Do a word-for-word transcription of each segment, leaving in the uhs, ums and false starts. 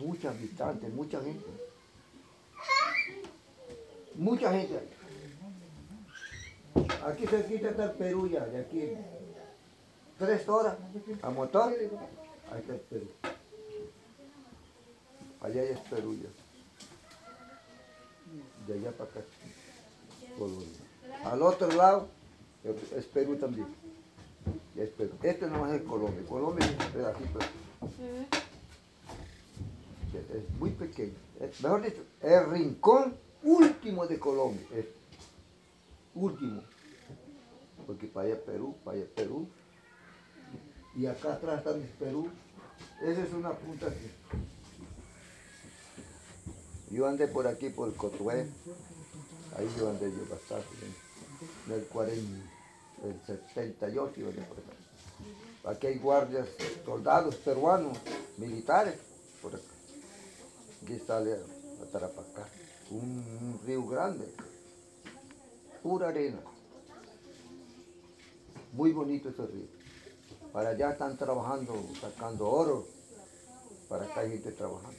muchos habitantes, mucha gente. Mucha gente hay. Aquí cerquita está el Perú ya, de aquí tres horas a motor, ahí está el Perú. Allá es Perú ya. De allá para acá, Colombia. Al otro lado es Perú también. Es Perú. Este no es Colombia. Colombia es un pedacito. Es muy pequeño. Es, mejor dicho, el rincón último de Colombia. Es último. Porque para allá Perú, para allá Perú. Y acá atrás está mi Perú. Esa es una punta aquí. Yo andé por aquí, por Cotué. Ahí yo andé yo bastante. En el cuarenta, el setenta y ocho yo andé por acá. Aquí hay guardias, soldados peruanos, militares, por acá. Aquí sale a Tarapacá, un, un río grande, pura arena. Muy bonito ese río. Para allá están trabajando, sacando oro. Para acá hay gente trabajando.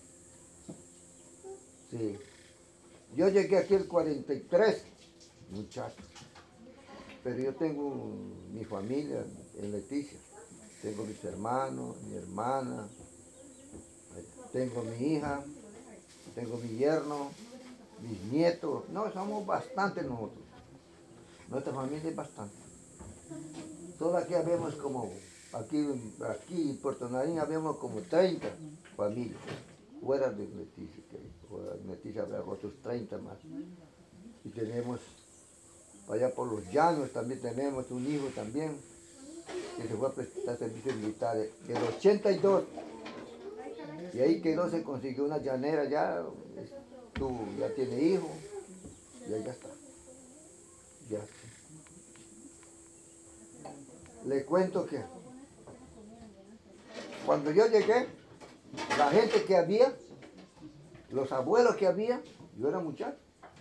Sí. Yo llegué aquí el cuarenta y tres, muchacho. Pero yo tengo mi familia en Leticia. Tengo mis hermanos, mi hermana, tengo mi hija, tengo mi yerno, mis nietos. No, somos bastantes nosotros. Nuestra familia es bastante. Todos aquí habemos como, aquí, aquí en Puerto Nariño habemos como treinta familias. Fuera de Leticia, que fuera de Leticia habrá otros treinta más. Y tenemos, allá por los llanos también tenemos un hijo también, que se fue a prestar servicios militares, en el ochenta y dos. Y ahí quedó, se consiguió una llanera ya, tú ya tiene hijo, y ahí ya está. Ya. Le cuento que cuando yo llegué, la gente que había, los abuelos que había, yo era muchacho,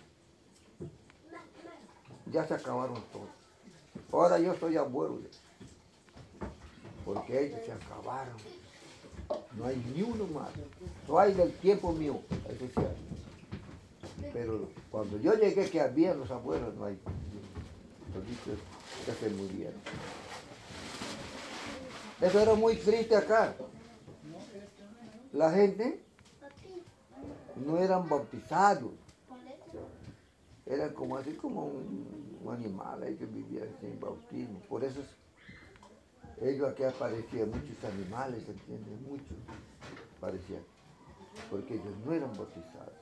ya se acabaron todos. Ahora yo soy abuelo, porque ellos se acabaron. No hay ni uno más. No hay del tiempo mío, eso sí hay. Pero cuando yo llegué que había los abuelos, no hay. Los dichos ya se murieron. Eso era muy triste acá. La gente no eran bautizados. Eran como así como un, un animal ahí que vivía sin bautismo. Por eso ellos aquí aparecían muchos animales, ¿entiendes? Muchos aparecían. Porque ellos no eran bautizados.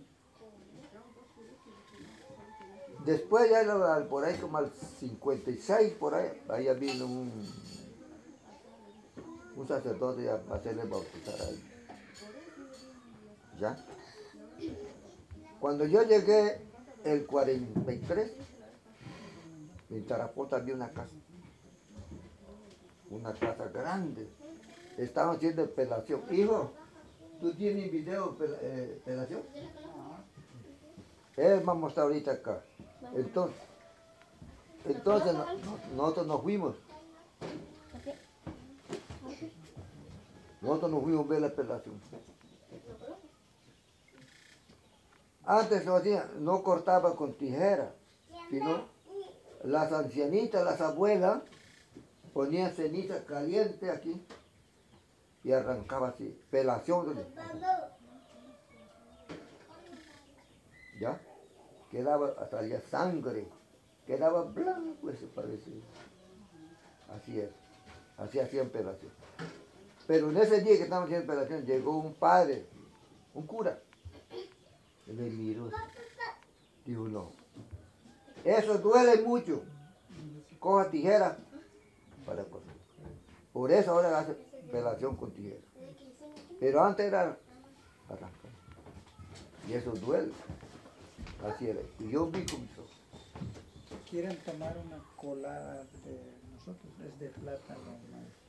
Después ya por ahí como al cincuenta y seis, por ahí, ahí vino un, un sacerdote a hacerle bautizar ahí. ¿Ya? Cuando yo llegué el cuarenta y tres, en Tarapota había una casa. Una casa grande. Estaban haciendo pelación. Hijo, ¿tú tienes video de eh, pelación? Él va a mostrar ahorita acá. Entonces, entonces no, no, nosotros nos fuimos. Nosotros nos fuimos a ver la pelación. Antes lo hacían, no cortaba con tijera, sino las ancianitas, las abuelas, ponían ceniza caliente aquí y arrancaba así, pelación. ¿Ya? Quedaba, salía sangre, quedaba blanco, eso parecía. Así es, así hacían pelación. Pero en ese día que estaban haciendo pelación, llegó un padre, un cura, y me miró, dijo, no, eso duele mucho, coja tijera para cortar. Por eso ahora hace pelación con tijera. Pero antes era arrancar. Y eso duele. Así era. Y yo vi con mis ojos. ¿Quieren tomar una colada de nosotros? Es de plátano.